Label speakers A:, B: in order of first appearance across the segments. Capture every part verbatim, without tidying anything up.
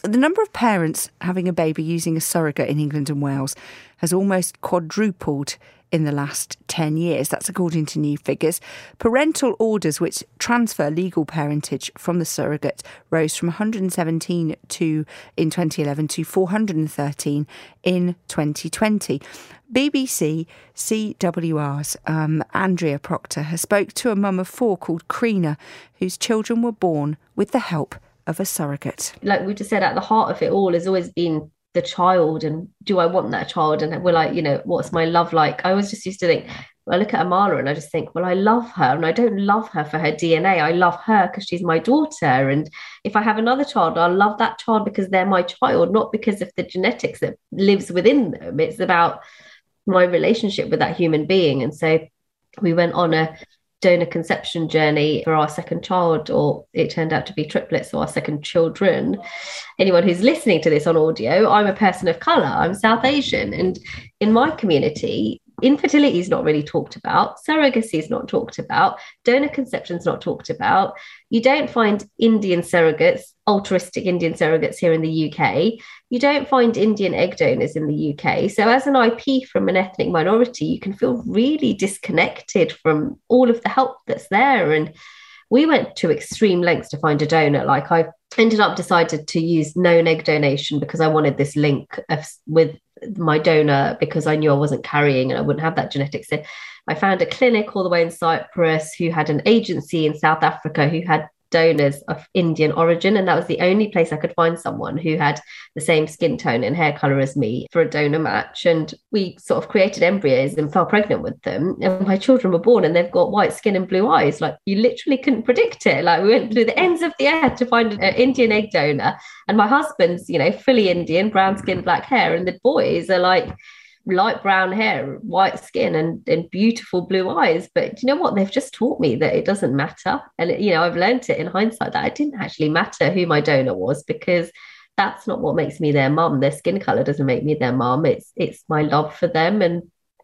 A: The number of parents having a baby using a surrogate in England and Wales has almost quadrupled in the last ten years. That's according to new figures. Parental orders which transfer legal parentage from the surrogate rose from one hundred seventeen to in twenty eleven to four hundred thirteen in twenty twenty. B B C C W R's um, Andrea Proctor has spoke to a mum of four called Creena, whose children were born with the help of a surrogate.
B: Like we just said, at the heart of it all has always been the child, and do I want that child, and will I, you know, what's my love like? I always just used to think, I look at Amala and I just think, well, I love her, and I don't love her for her D N A. I love her because she's my daughter, and if I have another child, I'll love that child because they're my child, not because of the genetics that lives within them. It's about my relationship with that human being. And so we went on a donor conception journey for our second child, or it turned out to be triplets, so our second children. Anyone who's listening to this on audio, I'm a person of colour, I'm South Asian, and in my community, infertility is not really talked about, surrogacy is not talked about, donor conception is not talked about. You don't find Indian surrogates, altruistic Indian surrogates here in the U K. You don't find Indian egg donors in the U K. So as an I P from an ethnic minority, you can feel really disconnected from all of the help that's there. And we went to extreme lengths to find a donor. Like I ended up decided to use known egg donation because I wanted this link of, with my donor, because I knew I wasn't carrying and I wouldn't have that genetics. So I found a clinic all the way in Cyprus who had an agency in South Africa who had donors of Indian origin, and that was the only place I could find someone who had the same skin tone and hair color as me for a donor match. And we sort of created embryos and fell pregnant with them, and my children were born and they've got white skin and blue eyes. Like, you literally couldn't predict it. Like, we went through the ends of the earth to find an Indian egg donor, and my husband's, you know, fully Indian, brown skin, black hair, and the boys are like light brown hair, white skin, and, and beautiful blue eyes. But you know what? They've just taught me that it doesn't matter. And, it, you know, I've learned it in hindsight that it didn't actually matter who my donor was, because that's not what makes me their mum. Their skin color doesn't make me their mum. It's, it's my love for them. And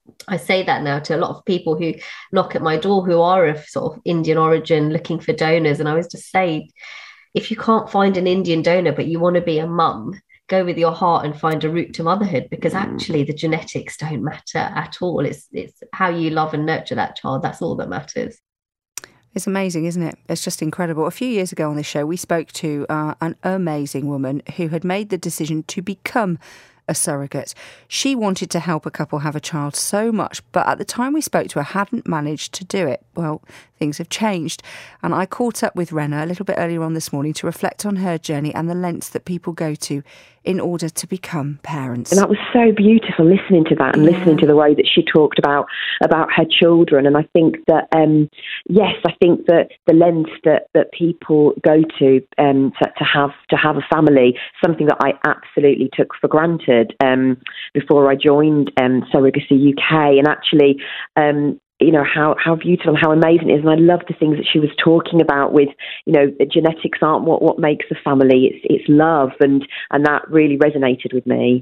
B: I say that now to a lot of people who knock at my door who are of sort of Indian origin looking for donors. And I always just say, if you can't find an Indian donor, but you want to be a mum, go with your heart and find a route to motherhood, because actually the genetics don't matter at all. It's it's how you love and nurture that child. That's all that matters.
A: It's amazing, isn't it? It's just incredible. A few years ago on this show, we spoke to uh, an amazing woman who had made the decision to become a surrogate. She wanted to help a couple have a child so much, but at the time we spoke to her, hadn't managed to do it. Well, things have changed. And I caught up with Rena a little bit earlier on this morning to reflect on her journey and the lengths that people go to in order to become parents.
C: And that was so beautiful, listening to that and yeah. listening to the way that she talked about about her children. And I think that, um, yes, I think that the lengths that, that people go to, um, to to have to have a family, something that I absolutely took for granted um, before I joined um, Surrogacy U K. And actually, um, you know, how, how beautiful and how amazing it is. And I love the things that she was talking about with, you know, genetics aren't what, what makes a family. It's it's love. And, and that really resonated with me.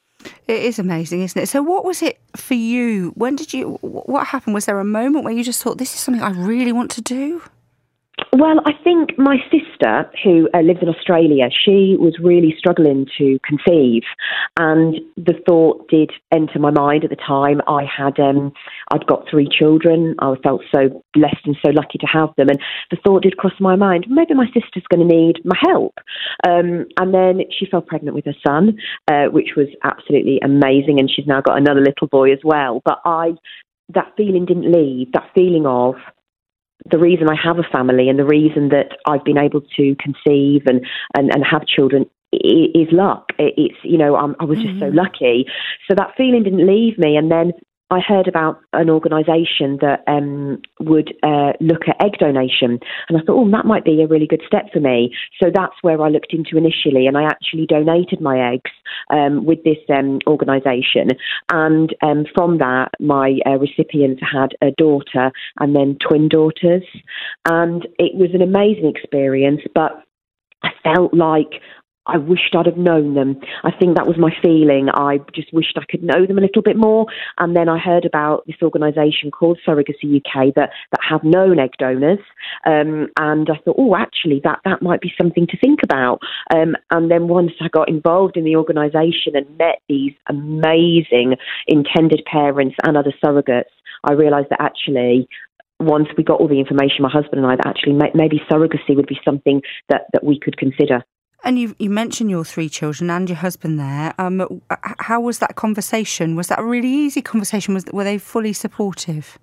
A: It is amazing, isn't it? So what was it for you? When did you, what happened? Was there a moment where you just thought, this is something I really want to do?
C: Well, I think my sister, who uh, lives in Australia, she was really struggling to conceive, and the thought did enter my mind at the time. I had, um, I'd got three children. I felt so blessed and so lucky to have them, and the thought did cross my mind, maybe my sister's going to need my help. Um, and then she fell pregnant with her son, uh, which was absolutely amazing, and she's now got another little boy as well. But I, that feeling didn't leave, that feeling of, the reason I have a family and the reason that I've been able to conceive and, and, and have children is luck. It's, you know, I'm, I was just mm-hmm. so lucky. So that feeling didn't leave me. And then I heard about an organisation that um, would uh, look at egg donation. And I thought, oh, that might be a really good step for me. So that's where I looked into initially. And I actually donated my eggs um, with this um, organisation. And um, from that, my uh, recipients had a daughter and then twin daughters. And it was an amazing experience. But I felt like I wished I'd have known them. I think that was my feeling. I just wished I could know them a little bit more. And then I heard about this organisation called Surrogacy U K that, that have known egg donors. Um, and I thought, oh, actually, that, that might be something to think about. Um, and then once I got involved in the organisation and met these amazing intended parents and other surrogates, I realised that actually, once we got all the information, my husband and I, that actually may, maybe surrogacy would be something that, that we could consider.
A: And you you mentioned your three children and your husband there. Um, how was that conversation? Was that a really easy conversation? Was Were they fully supportive?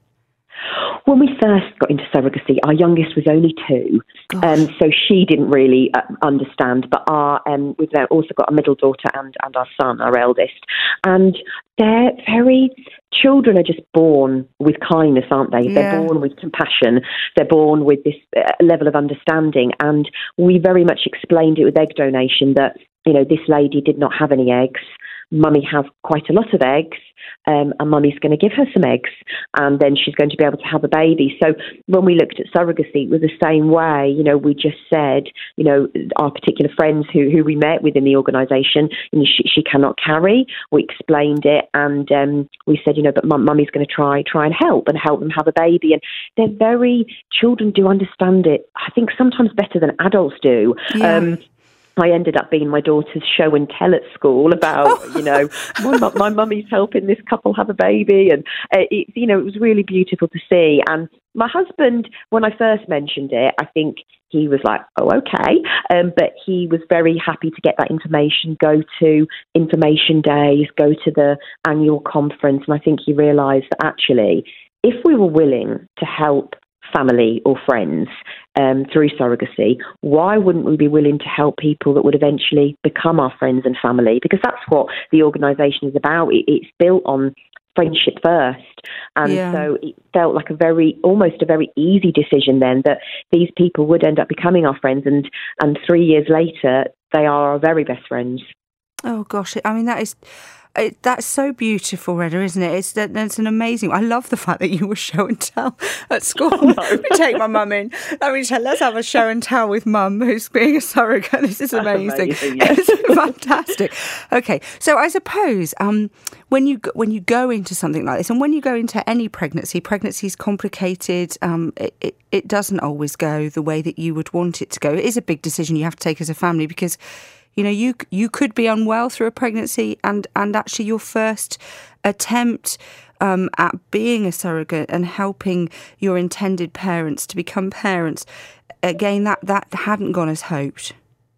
C: When we first got into surrogacy, our youngest was only two, um, so she didn't really uh, understand. But our um, we've now also got a middle daughter and, and our son, our eldest, and they're very children are just born with kindness, aren't they? Yeah. They're born with compassion. They're born with this uh, level of understanding, and we very much explained it with egg donation that, you know, this lady did not have any eggs. Mummy has quite a lot of eggs, um, and Mummy's going to give her some eggs, and then she's going to be able to have a baby. So when we looked at surrogacy, it was the same way. You know, we just said, you know, our particular friends who, who we met within the organisation, you know, she, she cannot carry. We explained it, and um, we said, you know, but mum, Mummy's going to try try and help and help them have a baby. And they're very, children do understand it, I think, sometimes better than adults do.
A: Yeah.
C: Um, I ended up being my daughter's show and tell at school about, oh. you know, my, my mummy's helping this couple have a baby. And, uh, it, you know, it was really beautiful to see. And my husband, when I first mentioned it, I think he was like, oh, okay. Um, but he was very happy to get that information, go to information days, go to the annual conference. And I think he realised that actually, if we were willing to help family or friends um, through surrogacy, why wouldn't we be willing to help people that would eventually become our friends and family? Because that's what the organisation is about. It, it's built on friendship first. And yeah. so it felt like a very, almost a very easy decision then that these people would end up becoming our friends. And, and three years later, they are our very best friends.
A: Oh, gosh. I mean, that is... It, that's so beautiful, Rhetta, isn't it? It's that it's an amazing. I love the fact that you were show and tell at school. Oh, no. Let me take my mum in. Let me tell, let's have a show and tell with mum, who's being a surrogate. This is amazing. amazing yes. It's fantastic. Okay, so I suppose um, when you when you go into something like this, and when you go into any pregnancy, pregnancy is complicated. Um, it, it it doesn't always go the way that you would want it to go. It is a big decision you have to take as a family because, you know, you you could be unwell through a pregnancy, and, and actually your first attempt um, at being a surrogate and helping your intended parents to become parents, again, that, that hadn't gone as hoped.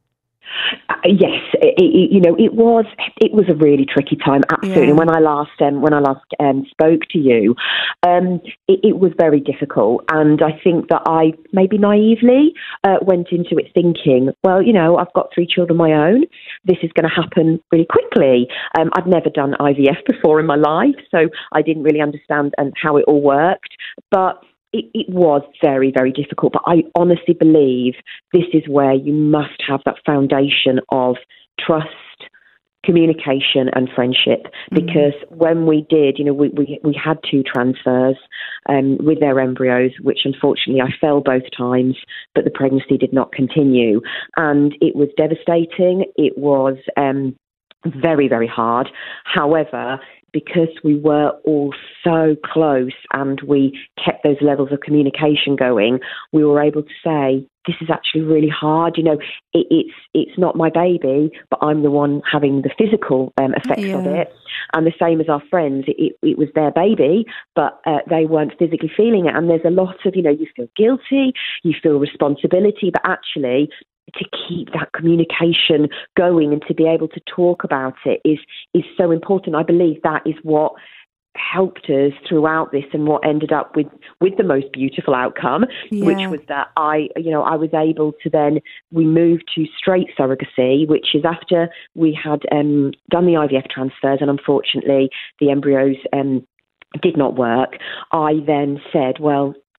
C: Uh, yes, it, it, you know, it was it was a really tricky time, absolutely. Yeah. When I last um, when I last um, spoke to you, um, it, it was very difficult, and I think that I maybe naively uh, went into it thinking, well, you know, I've got three children of my own. This is going to happen really quickly. Um, I'd never done I V F before in my life, so I didn't really understand um, how it all worked, but It, it was very, very difficult, but I honestly believe this is where you must have that foundation of trust, communication and friendship, because mm-hmm. when we did, you know, we, we, we had two transfers um, with their embryos, which unfortunately I fell both times, but the pregnancy did not continue. And it was devastating. It was um, very, very hard. However, because we were all so close and we kept those levels of communication going, we were able to say, this is actually really hard. You know, it, it's it's not my baby, but I'm the one having the physical um, effects yeah. of it. And the same as our friends, it, it, it was their baby, but uh, they weren't physically feeling it. And there's a lot of, you know, you feel guilty, you feel responsibility, but actually to keep that communication going and to be able to talk about it is is so important. I believe that is what helped us throughout this and what ended up with, with the most beautiful outcome, yeah. which was that I, you know, I was able to then, we moved to straight surrogacy, which is after we had um, done the I V F transfers and unfortunately the embryos um, did not work. I then said, well,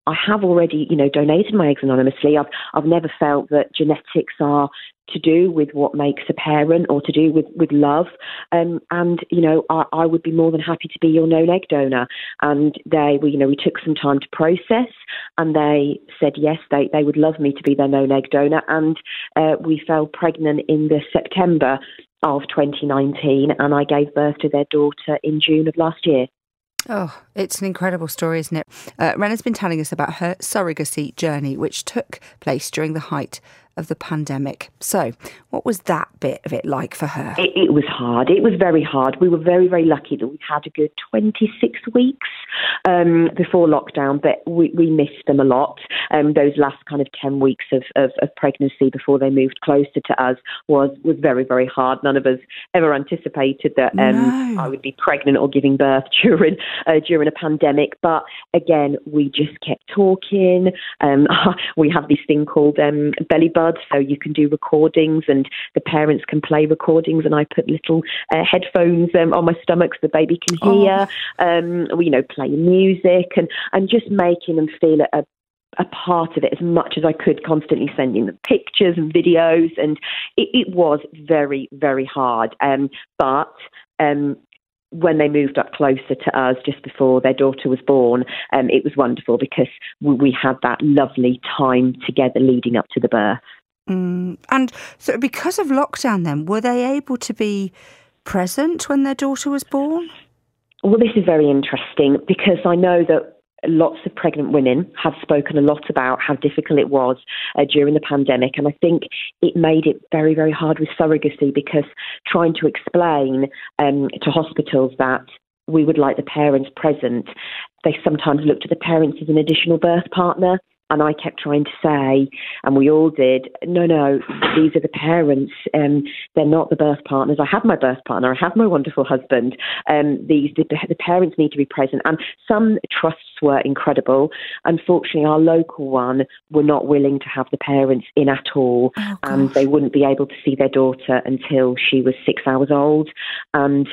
C: I have already, you know, donated my eggs anonymously. I've I've never felt that genetics are to do with what makes a parent or to do with, with love. Um, and, you know, I, I would be more than happy to be your known egg donor. And they, we, you know, we took some time to process, and they said, yes, they, they would love me to be their known egg donor. And uh, we fell pregnant in the September of twenty nineteen, and I gave birth to their daughter in June of last year.
A: Oh, it's an incredible story, isn't it? Uh, Rena's been telling us about her surrogacy journey, which took place during the height of the pandemic. So what was that bit of it like for her?
C: It, it was hard. It was very hard. We were very, very lucky that we had a good twenty-six weeks um, before lockdown, but we, we missed them a lot. Um, those last kind of ten weeks of, of, of pregnancy before they moved closer to us was, was very, very hard. None of us ever anticipated that um, no. I would be pregnant or giving birth during uh, during a pandemic. But again, we just kept talking. Um, we have this thing called um, belly button. So you can do recordings, and the parents can play recordings, and I put little uh, headphones um, on my stomach so the baby can hear. Oh. Um, we, you know, play music and, and just making them feel a, a part of it as much as I could, constantly sending them pictures and videos. And it, it was very, very hard. Um, but um, when they moved up closer to us just before their daughter was born, um, it was wonderful because we, we had that lovely time together leading up to the birth.
A: Mm. And so because of lockdown then, were they able to be present when their daughter was born?
C: Well, this is very interesting because I know that lots of pregnant women have spoken a lot about how difficult it was uh, during the pandemic. And I think it made it very, very hard with surrogacy because trying to explain um, to hospitals that we would like the parents present, they sometimes looked at the parents as an additional birth partner. And I kept trying to say, and we all did, no, no, these are the parents. Um, they're not the birth partners. I have my birth partner. I have my wonderful husband. Um, these the, the parents need to be present. And some trusts were incredible. Unfortunately, our local one were not willing to have the parents in at all. Oh, and they wouldn't be able to see their daughter until she was six hours old. And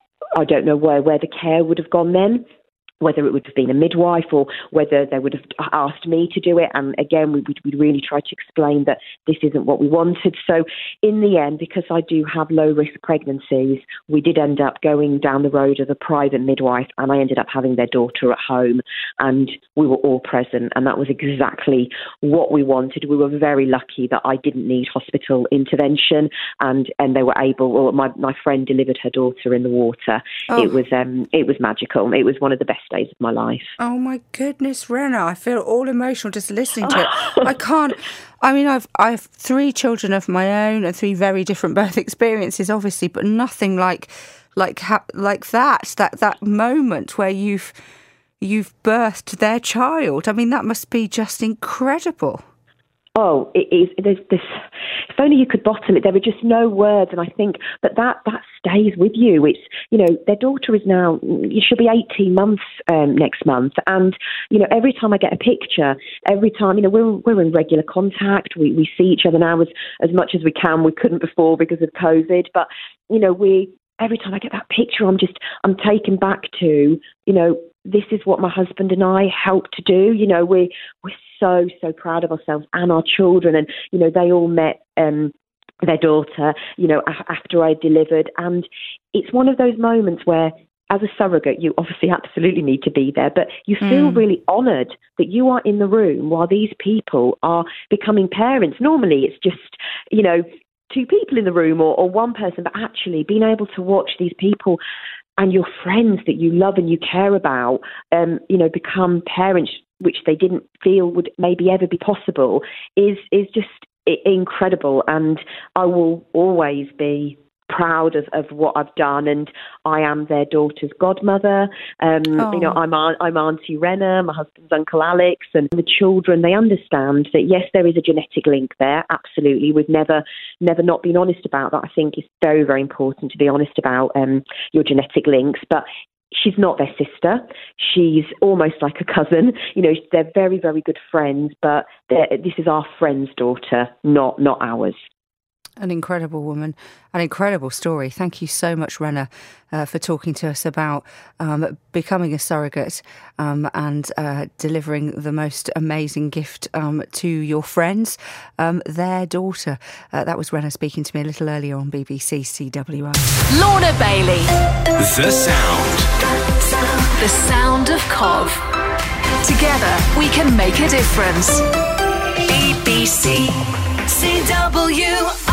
C: I don't know where, where the care would have gone then, whether it would have been a midwife or whether they would have asked me to do it. And again, we we really tried to explain that this isn't what we wanted. So in the end, because I do have low-risk pregnancies, we did end up going down the road of a private midwife, and I ended up having their daughter at home, and we were all present, and that was exactly what we wanted. We were very lucky that I didn't need hospital intervention, and, and they were able, or my, my friend delivered her daughter in the water. Oh. It was um, it was magical. It was one of the best days of my life.
A: Oh my goodness, Rena, I feel all emotional just listening to it. I can't, I mean, I've I have three children of my own and three very different birth experiences, obviously, but nothing like like ha- like that, that that moment where you've you've birthed their child. I mean, that must be just incredible.
C: Oh, it is. There's this. If only you could bottle it. There were just no words, and I think that that, that stays with you. It's, you know, their daughter is now, she'll be eighteen months um, next month, and you know, every time I get a picture, every time, you know, we're we're in regular contact. We we see each other now as as much as we can. We couldn't before because of COVID, but you know, we every time I get that picture, I'm just I'm taken back to, you know, this is what my husband and I helped to do. You know, we we're so, so proud of ourselves and our children. And, you know, they all met um, their daughter, you know, a- after I delivered. And it's one of those moments where, as a surrogate, you obviously absolutely need to be there, but you feel mm. really honoured that you are in the room while these people are becoming parents. Normally, it's just, you know, two people in the room or, or one person, but actually being able to watch these people and your friends that you love and you care about, um, you know, become parents, which they didn't feel would maybe ever be possible, is is just incredible. And I will always be proud of, of what I've done, and I am their daughter's godmother. Um, oh. You know, I'm I'm Auntie Rena, my husband's Uncle Alex, and the children, they understand that yes, there is a genetic link there. Absolutely, we've never never not been honest about that. I think it's very very important to be honest about um, your genetic links, but. She's not their sister. She's almost like a cousin. You know, they're very, very good friends, but this is our friend's daughter, not not ours.
A: An incredible woman, an incredible story. Thank you so much, Rena, uh, for talking to us about um, becoming a surrogate um, and uh, delivering the most amazing gift um, to your friends, um, their daughter. Uh, that was Rena speaking to me a little earlier on B B C C W R.
D: Lorna Bailey.
E: The Sound.
D: The sound of Cov. Together we can make a difference. B B C C W